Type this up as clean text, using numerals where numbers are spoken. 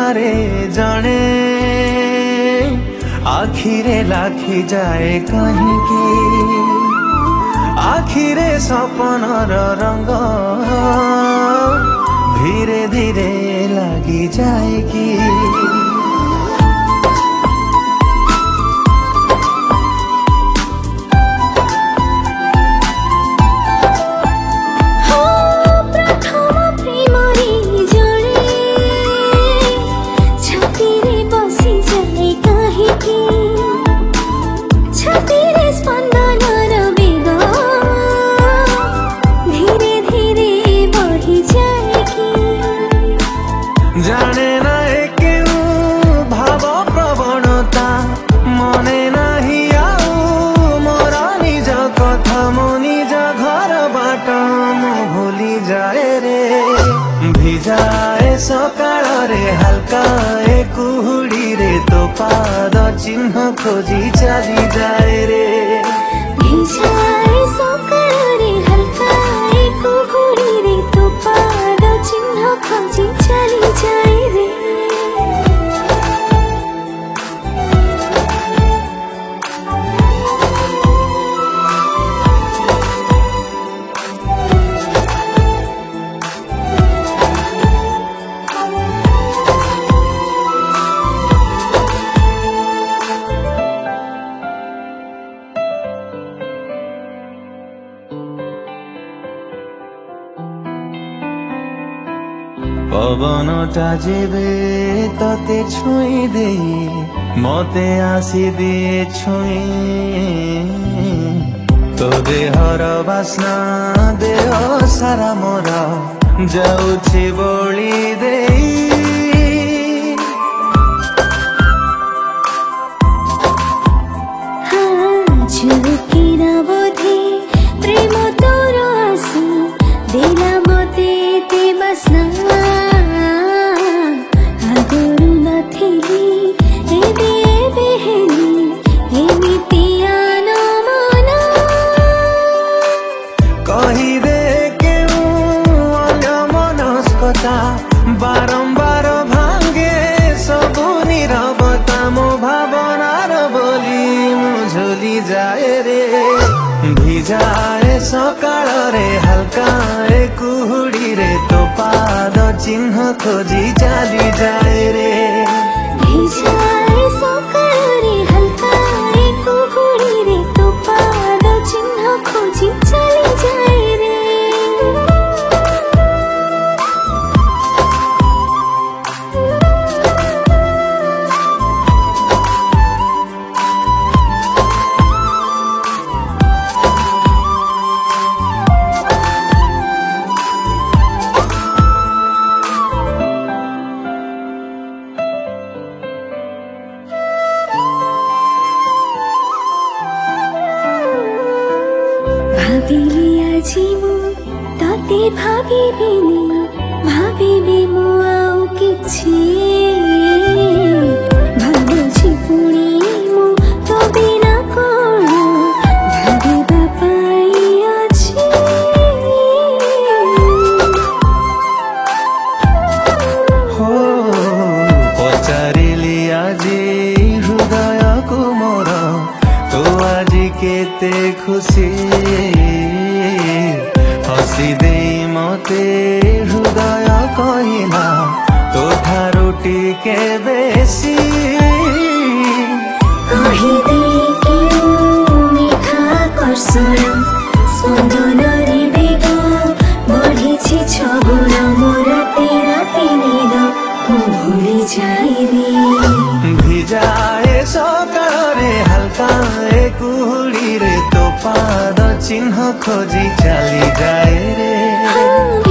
मारे जणे आखिरे लाखी जाए कहीं की आखिरे सपनर रंग धीरे धीरे लगी जाए कि जाने ना क्यों भाव प्रवणता मने नहीं आऊ मोरा निज कथा मो निज घर बाट मु भूली जाए रे भिजाए सकाळ रे हल्का ए कुहुड़ी रे तो पाद चिन्ह खोजी चली जाए रे भिजाए सकाळ रे हल्का ए कुहुड़ी रे तो पाद चिन्ह खोजी चली जाए रे पवनटा जेबे तते छुई दे मते आसी दिए छुई तो देहर बास्ना देह सारा मोर जाउछि बोली दे झुलकिरा बोधे प्रेम तोर आसी देला मते ते बास्ना बारंबार भांगे सबु नीरवता मो भावनार बोली मुझुली जाए रे भिजाए सकाळ रे हल्का ए कुहुड़ी रे तो पाद चिन्ह खोजी चली जाए रे भिजाए सकाळ रे हल्का ए कुहुड़ी रे तो पाद चिन्ह खोजी चली जाए रे भाविली आजी मु तते भाविबी मु आउ किछि भाबुछि पुणी मु तो बिना कोन भाबिबा पाई अछि हो पचारिली आजी हृदय को मोर तो आजी केते खुशी हसी दे मते हृदय कहला तो ठारू टिके बेसी कहि दे कि मिठा कर्षण स्पंदन रे बेग बढ़िछि छगुण मोर राति निद मु भूली जाइबी भिजाए सकाळ रे हल्का ए कुहुड़ी रे तो पाद चिन्ह खोजी चली जाए रे